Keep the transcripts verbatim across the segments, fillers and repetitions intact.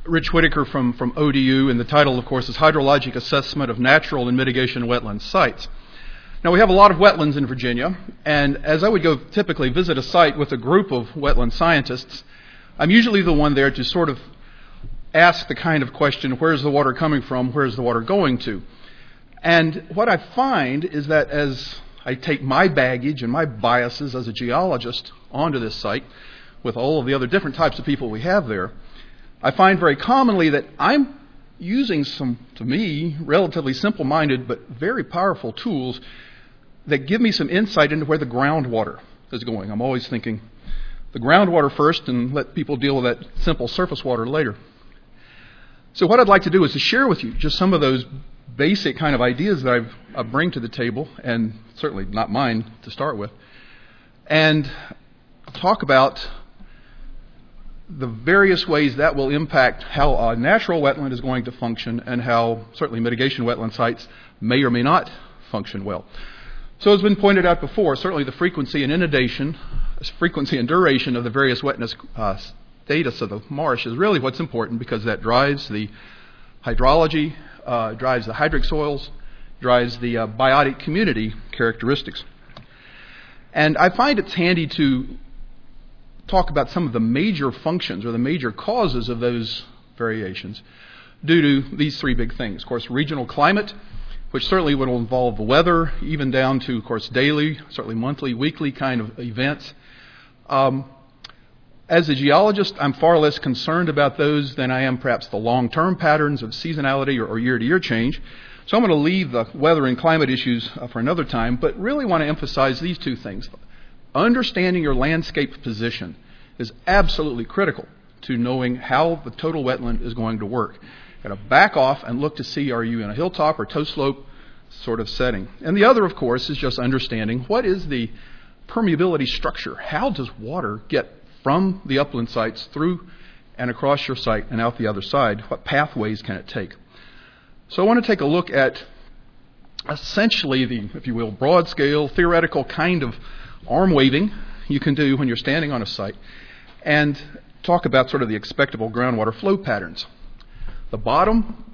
Rich Whitaker from, from O D U, and the title, of course, is Hydrologic Assessment of Natural and Mitigation Wetland Sites. Now, we have a lot of wetlands in Virginia, and as I would go typically visit a site with a group of wetland scientists, I'm usually the one there to sort of ask the kind of question, where's the water coming from, where's the water going to? And what I find is that as I take my baggage and my biases as a geologist onto this site, with all of the other different types of people we have there, I find very commonly that I'm using some, to me, relatively simple-minded but very powerful tools that give me some insight into where the groundwater is going. I'm always thinking the groundwater first and let people deal with that simple surface water later. So what I'd like to do is to share with you just some of those basic kind of ideas that I've, I bring to the table, and certainly not mine to start with, and talk about the various ways that will impact how a natural wetland is going to function and how certainly mitigation wetland sites may or may not function well. So as has been pointed out before, certainly the frequency and inundation, frequency and duration of the various wetness uh, status of the marsh is really what's important, because that drives the hydrology, uh, drives the hydric soils, drives the uh, biotic community characteristics. And I find it's handy to talk about some of the major functions or the major causes of those variations due to these three big things. Of course, regional climate, which certainly will involve the weather, even down to, of course, daily, certainly monthly, weekly kind of events. Um, as a geologist, I'm far less concerned about those than I am perhaps the long-term patterns of seasonality or, or year-to-year change. So I'm going to leave the weather and climate issues uh, for another time, but really want to emphasize these two things. Understanding your landscape position is absolutely critical to knowing how the total wetland is going to work. Got to back off and look to see, are you in a hilltop or toe slope sort of setting. And the other, of course, is just understanding what is the permeability structure. How does water get from the upland sites through and across your site and out the other side? What pathways can it take? So I want to take a look at essentially the, if you will, broad scale, theoretical kind of arm waving you can do when you're standing on a site, and talk about sort of the expectable groundwater flow patterns. The bottom,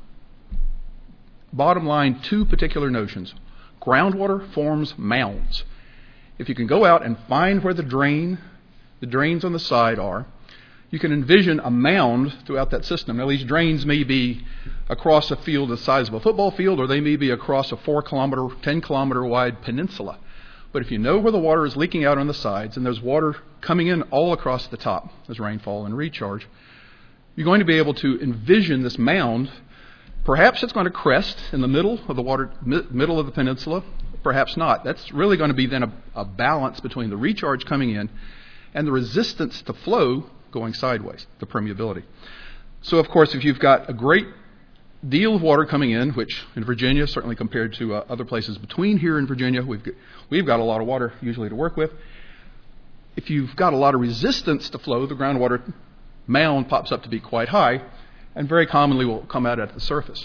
bottom line, two particular notions. Groundwater forms mounds. If you can go out and find where the drain, the drains on the side are, you can envision a mound throughout that system. Now, these drains may be across a field the size of a football field, or they may be across a four kilometer, ten kilometer wide peninsula. But if you know where the water is leaking out on the sides, and there's water coming in all across the top as rainfall and recharge, you're going to be able to envision this mound. Perhaps it's going to crest in the middle of the water, mi- middle of the peninsula. Perhaps not. That's really going to be then a, a balance between the recharge coming in and the resistance to flow going sideways, the permeability. So, of course, if you've got a great deal of water coming in, which in Virginia, certainly compared to uh, other places between here and Virginia, we've got, we've got a lot of water usually to work with. If you've got a lot of resistance to flow, the groundwater mound pops up to be quite high and very commonly will come out at the surface.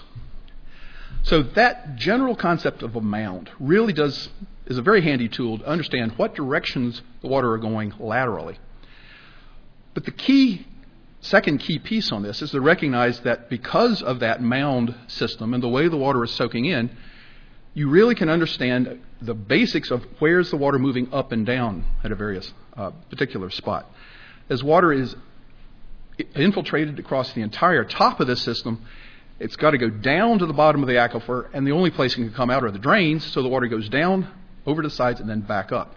So that general concept of a mound really does is a very handy tool to understand what directions the water are going laterally. But the key, second key piece on this is to recognize that because of that mound system and the way the water is soaking in, you really can understand the basics of where's the water moving up and down at a various uh, particular spot. As water is infiltrated across the entire top of this system, it's got to go down to the bottom of the aquifer, and the only place it can come out are the drains, so the water goes down over the sides and then back up.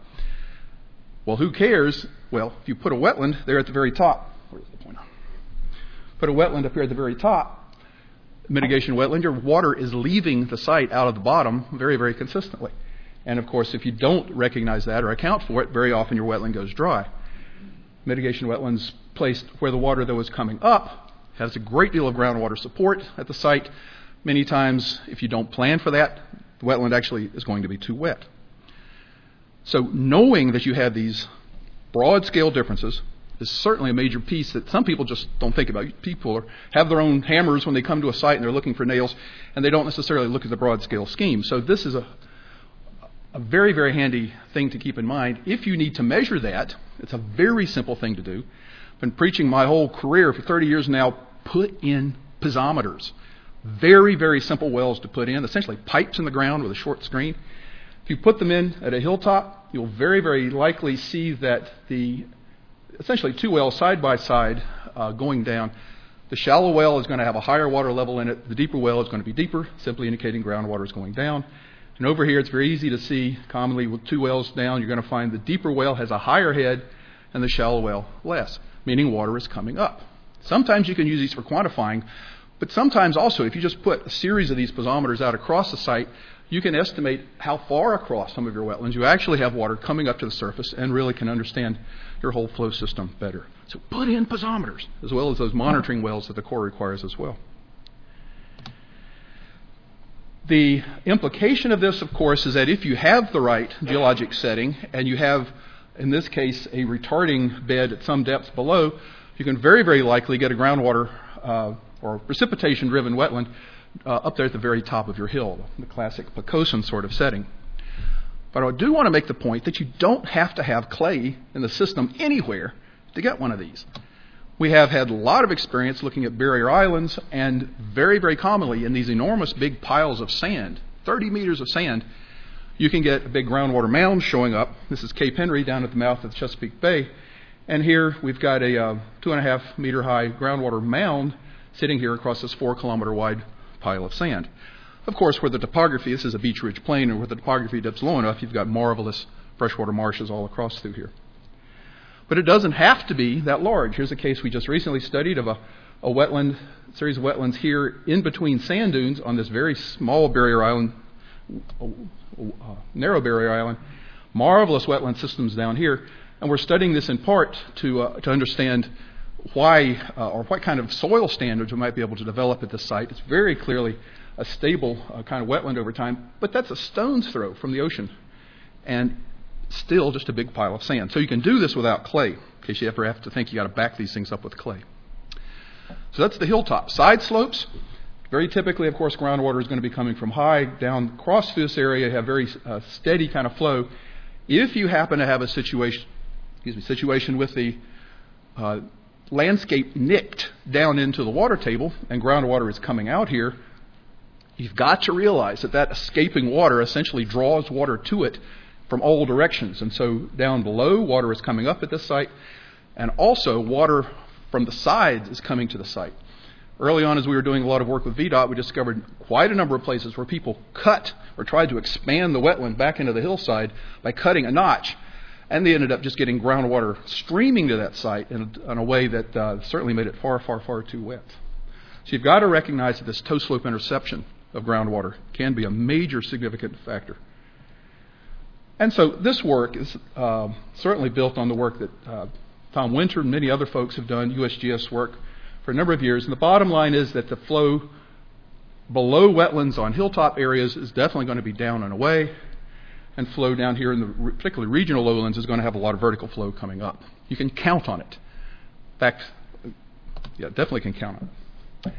Well, who cares? Well, if you put a wetland there at the very top, where's the pointer? Put a wetland up here at the very top, mitigation wetland, your water is leaving the site out of the bottom very, very consistently. And of course, if you don't recognize that or account for it, very often your wetland goes dry. Mitigation wetlands placed where the water that was coming up has a great deal of groundwater support at the site. Many times, if you don't plan for that, the wetland actually is going to be too wet. So knowing that you have these broad-scale differences is certainly a major piece that some people just don't think about. People are, have their own hammers when they come to a site and they're looking for nails, and they don't necessarily look at the broad-scale scheme. So this is a, a very, very handy thing to keep in mind. If you need to measure that, it's a very simple thing to do. I've been preaching my whole career for thirty years now, put in piezometers. Very, very simple wells to put in, essentially pipes in the ground with a short screen. If you put them in at a hilltop, you'll very, very likely see that the essentially two wells side by side uh, going down. The shallow well is going to have a higher water level in it. The deeper well is going to be deeper, simply indicating groundwater is going down. And over here, it's very easy to see, commonly with two wells down, you're going to find the deeper well has a higher head and the shallow well less, meaning water is coming up. Sometimes you can use these for quantifying, but sometimes also, if you just put a series of these piezometers out across the site, you can estimate how far across some of your wetlands you actually have water coming up to the surface and really can understand your whole flow system better. So put in piezometers, as well as those monitoring wells that the Corps requires as well. The implication of this, of course, is that if you have the right geologic setting and you have, in this case, a retarding bed at some depth below, you can very, very likely get a groundwater uh, or precipitation-driven wetland uh, up there at the very top of your hill, the classic Pocosin sort of setting. But I do want to make the point that you don't have to have clay in the system anywhere to get one of these. We have had a lot of experience looking at barrier islands, and very, very commonly in these enormous big piles of sand, thirty meters of sand, you can get a big groundwater mound showing up. This is Cape Henry down at the mouth of the Chesapeake Bay. And here we've got a uh, two and a half meter high groundwater mound sitting here across this four kilometer wide pile of sand. Of course, where the topography, this is a beach ridge plain, and where the topography dips low enough, you've got marvelous freshwater marshes all across through here. But it doesn't have to be that large. Here's a case we just recently studied of a, a wetland, series of wetlands here in between sand dunes on this very small barrier island, uh, uh, narrow barrier island. Marvelous wetland systems down here. And we're studying this in part to, uh, to understand why uh, or what kind of soil standards we might be able to develop at this site. It's very clearly a stable uh, kind of wetland over time, but that's a stone's throw from the ocean. And still just a big pile of sand. So you can do this without clay, in case you ever have to think you got to back these things up with clay. So that's the hilltop. Side slopes, very typically, of course, groundwater is going to be coming from high down across this area, have very uh, steady kind of flow. If you happen to have a situation, excuse me, situation with the uh, landscape nicked down into the water table and groundwater is coming out here, you've got to realize that that escaping water essentially draws water to it from all directions. And so down below, water is coming up at this site, and also water from the sides is coming to the site. Early on, as we were doing a lot of work with V DOT, we discovered quite a number of places where people cut or tried to expand the wetland back into the hillside by cutting a notch, and they ended up just getting groundwater streaming to that site in a, in a way that uh, certainly made it far, far, far too wet. So you've got to recognize that this toe slope interception of groundwater can be a major significant factor. And so this work is uh, certainly built on the work that uh, Tom Winter and many other folks have done, U S G S work, for a number of years. And the bottom line is that the flow below wetlands on hilltop areas is definitely going to be down and away, and flow down here in the particularly regional lowlands is going to have a lot of vertical flow coming up. You can count on it. In fact, yeah, definitely can count on it.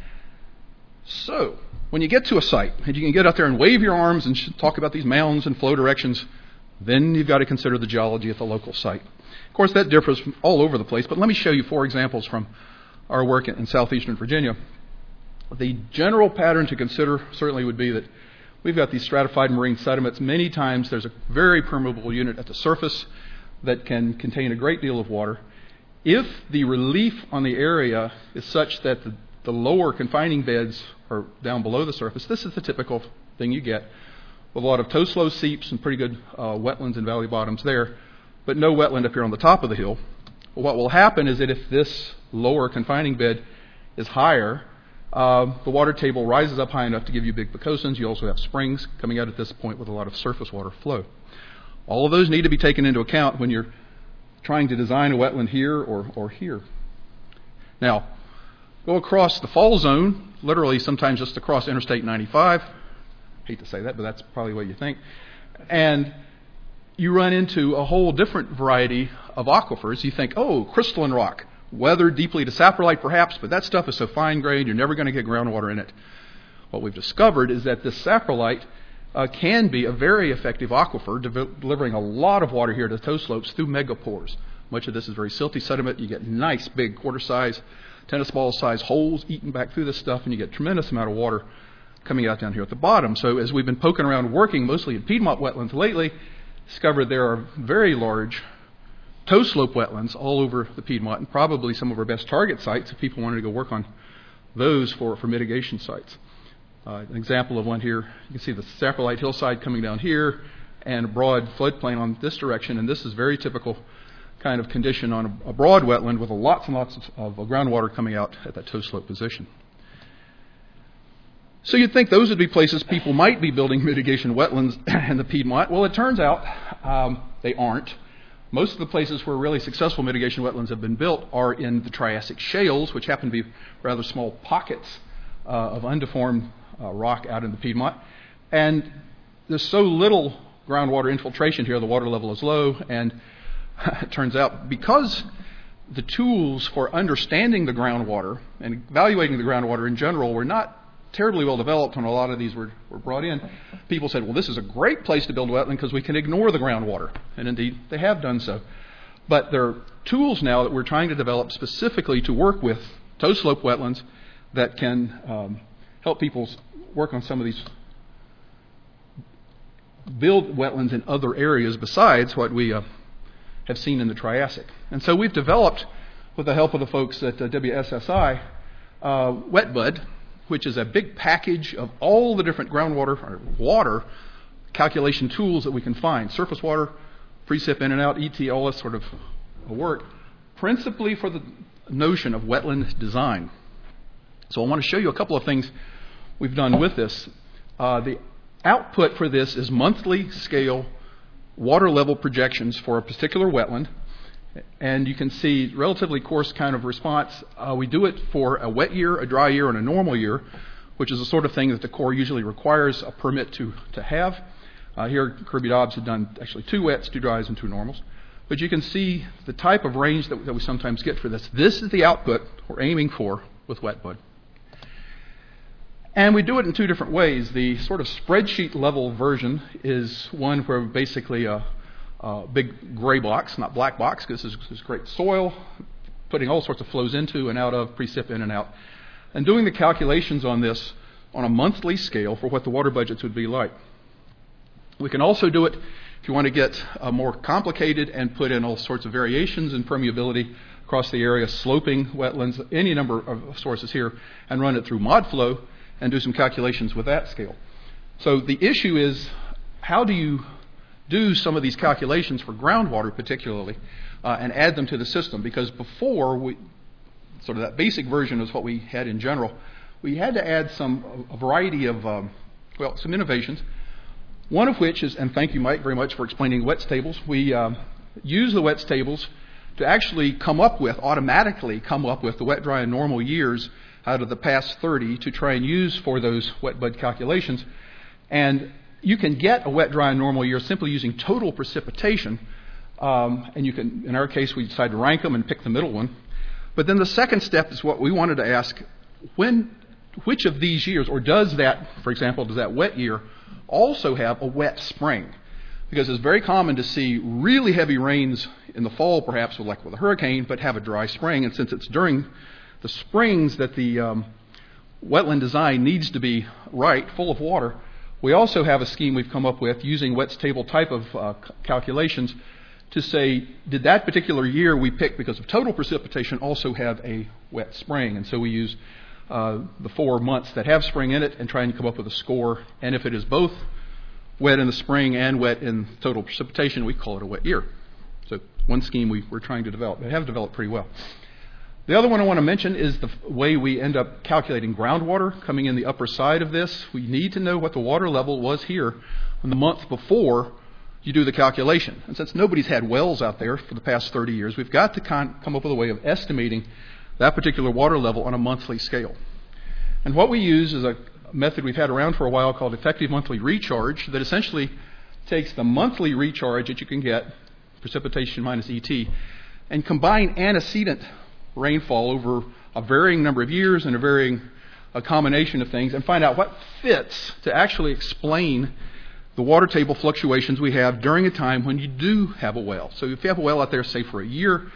So when you get to a site, and you can get out there and wave your arms and talk about these mounds and flow directions, then you've got to consider the geology at the local site. Of course, that differs from all over the place, but let me show you four examples from our work in southeastern Virginia. The general pattern to consider certainly would be that we've got these stratified marine sediments. Many times there's a very permeable unit at the surface that can contain a great deal of water. If the relief on the area is such that the, the lower confining beds are down below the surface, this is the typical thing you get, with a lot of toe slow seeps and pretty good uh, wetlands and valley bottoms there, but no wetland up here on the top of the hill. Well, what will happen is that if this lower confining bed is higher, uh, the water table rises up high enough to give you big Pocosins. You also have springs coming out at this point with a lot of surface water flow. All of those need to be taken into account when you're trying to design a wetland here or, or here. Now, go across the fall zone, literally sometimes just across Interstate ninety-five. Hate to say that, but that's probably what you think. And you run into a whole different variety of aquifers. You think, oh, crystalline rock, weathered deeply to saprolite perhaps, but that stuff is so fine-grained, you're never going to get groundwater in it. What we've discovered is that this saprolite uh, can be a very effective aquifer, de- delivering a lot of water here to the toe slopes through megapores. Much of this is very silty sediment. You get nice, big, quarter-size tennis ball size holes eaten back through this stuff, and you get a tremendous amount of water coming out down here at the bottom. So as we've been poking around working mostly in Piedmont wetlands lately, discovered there are very large toe slope wetlands all over the Piedmont, and probably some of our best target sites if people wanted to go work on those for, for mitigation sites. Uh, an example of one here, you can see the saprolite hillside coming down here and a broad floodplain on this direction, and this is very typical kind of condition on a, a broad wetland with a lots and lots of, of groundwater coming out at that toe slope position. So you'd think those would be places people might be building mitigation wetlands in the Piedmont. Well, it turns out um, they aren't. Most of the places where really successful mitigation wetlands have been built are in the Triassic shales, which happen to be rather small pockets uh, of undeformed uh, rock out in the Piedmont. And there's so little groundwater infiltration here, the water level is low, and it turns out because the tools for understanding the groundwater and evaluating the groundwater in general were not terribly well developed when a lot of these were, were brought in, people said, well, this is a great place to build a wetland because we can ignore the groundwater. And indeed, they have done so. But there are tools now that we're trying to develop specifically to work with toe slope wetlands that can um, help people work on some of these, build wetlands in other areas besides what we uh, have seen in the Triassic. And so we've developed, with the help of the folks at uh, W S S I, uh, WetBud, which is a big package of all the different groundwater or water calculation tools that we can find. Surface water, precip in and out, E T, all this sort of work, principally for the notion of wetland design. So I want to show you a couple of things we've done with this. Uh, the output for this is monthly scale water level projections for a particular wetland. And you can see relatively coarse kind of response. Uh, we do it for a wet year, a dry year, and a normal year, which is the sort of thing that the Corps usually requires a permit to, to have. Uh, here, Kirby Dobbs had done actually two wets, two dries, and two normals. But you can see the type of range that, that we sometimes get for this. This is the output we're aiming for with WetBud. And we do it in two different ways. The sort of spreadsheet level version is one where basically a Uh, big gray box, not black box, because this is, this is great soil, putting all sorts of flows into and out of, precip in and out, and doing the calculations on this on a monthly scale for what the water budgets would be like. We can also do it if you want to get uh, more complicated and put in all sorts of variations in permeability across the area, sloping wetlands, any number of sources here, and run it through ModFlow and do some calculations with that scale. So the issue is, how do you do some of these calculations for groundwater particularly uh, and add them to the system? Because before, we, sort of that basic version is what we had in general, we had to add some a variety of, um, well, some innovations. One of which is, and thank you, Mike, very much for explaining WETS tables. We um, use the WETS tables to actually come up with, automatically come up with the wet, dry, and normal years out of the past thirty to try and use for those WetBud calculations. And you can get a wet, dry, and normal year simply using total precipitation. Um, and you can, in our case, we decided to rank them and pick the middle one. But then the second step is what we wanted to ask, when, which of these years, or does that, for example, does that wet year also have a wet spring? Because it's very common to see really heavy rains in the fall, perhaps with, like with a hurricane, but have a dry spring. And since it's during the springs that the um, wetland design needs to be right, full of water, we also have a scheme we've come up with using WETS table type of uh, calculations to say, did that particular year we picked because of total precipitation also have a wet spring? And so we use uh, the four months that have spring in it and try and come up with a score. And if it is both wet in the spring and wet in total precipitation, we call it a wet year. So one scheme we, we're trying to develop. They have developed pretty well. The other one I want to mention is the way we end up calculating groundwater coming in the upper side of this. We need to know what the water level was here in the month before you do the calculation. And since nobody's had wells out there for the past thirty years, we've got to con- come up with a way of estimating that particular water level on a monthly scale. And what we use is a method we've had around for a while called effective monthly recharge that essentially takes the monthly recharge that you can get, precipitation minus E T, and combine antecedent rainfall over a varying number of years and a varying a combination of things and find out what fits to actually explain the water table fluctuations we have during a time when you do have a well. So if you have a well out there, say for a year,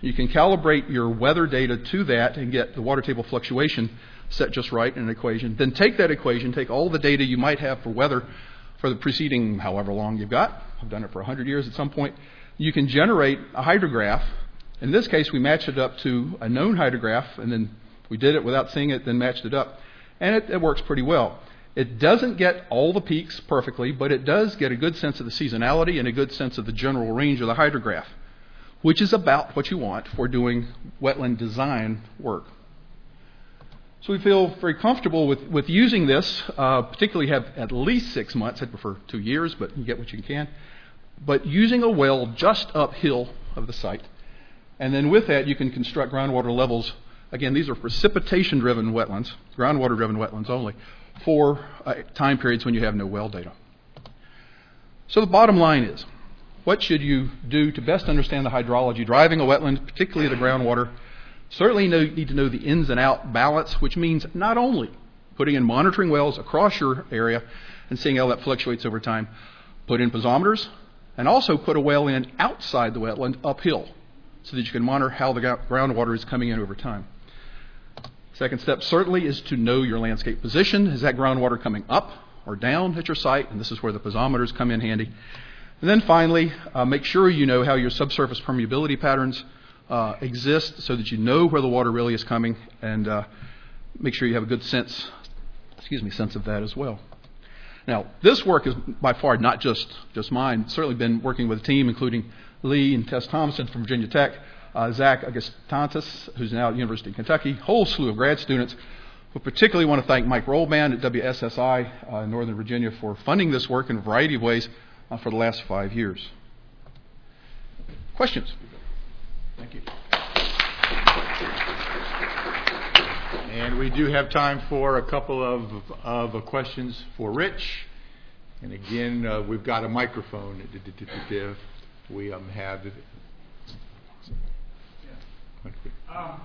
You can calibrate your weather data to that and get the water table fluctuation set just right in an equation. Then take that equation, take all the data you might have for weather for the preceding however long you've got. I've done it for one hundred years at some point. You can generate a hydrograph. In this case, we matched it up to a known hydrograph, and then we did it without seeing it, then matched it up. And it, it works pretty well. It doesn't get all the peaks perfectly, but it does get a good sense of the seasonality and a good sense of the general range of the hydrograph, which is about what you want for doing wetland design work. So we feel very comfortable with, with using this, uh, particularly have at least six months. I'd prefer two years, but you get what you can. But using a well just uphill of the site. And then with that, you can construct groundwater levels. Again, these are precipitation-driven wetlands, groundwater-driven wetlands only, for uh, time periods when you have no well data. So the bottom line is, what should you do to best understand the hydrology driving a wetland, particularly the groundwater? Certainly know, need to know the ins and out balance, which means not only putting in monitoring wells across your area and seeing how that fluctuates over time, put in piezometers, and also put a well in outside the wetland uphill so that you can monitor how the groundwater is coming in over time. Second step certainly is to know your landscape position. Is that groundwater coming up or down at your site? And this is where the piezometers come in handy. And then finally, uh, make sure you know how your subsurface permeability patterns uh, exist so that you know where the water really is coming, and uh, make sure you have a good sense, excuse me, sense of that as well. Now, this work is by far not just, just mine. I've certainly been working with a team, including Lee and Tess Thompson from Virginia Tech, uh, Zach Augustantis, who's now at the University of Kentucky, a whole slew of grad students. We particularly want to thank Mike Rollman at W S S I uh, in Northern Virginia for funding this work in a variety of ways uh, for the last five years. Questions? Thank you. And we do have time for a couple of, of uh, questions for Rich. And again, uh, we've got a microphone. We um, have... Um,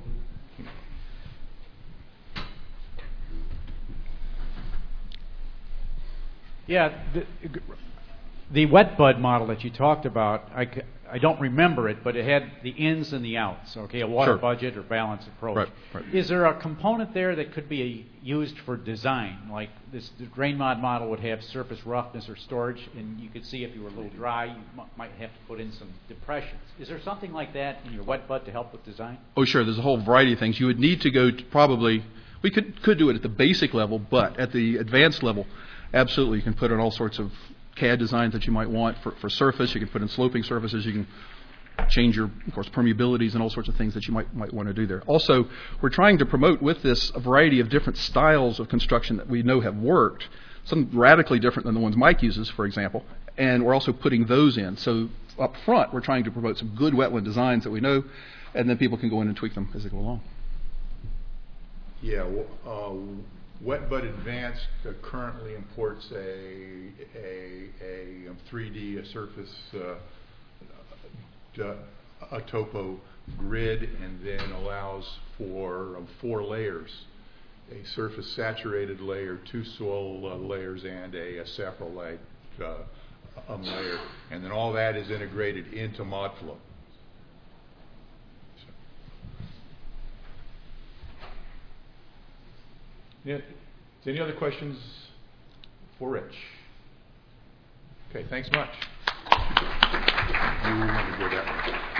yeah, the, the wet bud model that you talked about, I, c- I don't remember it, but it had the ins and the outs, okay, a water Sure. budget or balanced approach. Right, right. Is there a component there that could be used for design? Like this, the drain mod model would have surface roughness or storage, and you could see if you were a little dry, you m- might have to put in some depressions. Is there something like that in your wet bud to help with design? Oh, sure. There's a whole variety of things. You would need to go to probably, we could, could do it at the basic level, but at the advanced level, absolutely, you can put in all sorts of C A D designs that you might want for, for surface. You can put in sloping surfaces. You can change your, of course, permeabilities and all sorts of things that you might might want to do there. Also, we're trying to promote with this a variety of different styles of construction that we know have worked, some radically different than the ones Mike uses, for example, and we're also putting those in. So up front, we're trying to promote some good wetland designs that we know, and then people can go in and tweak them as they go along. Yeah, uh, Wet Bud Advanced uh, currently imports a a, a three D a surface uh, a topo grid, and then allows for um, four layers: a surface saturated layer, two soil uh, layers, and a, a saprolite uh, um, layer, and then all that is integrated into ModFlow. Yeah. Any other questions for Rich? Okay, thanks much. You want to go that way.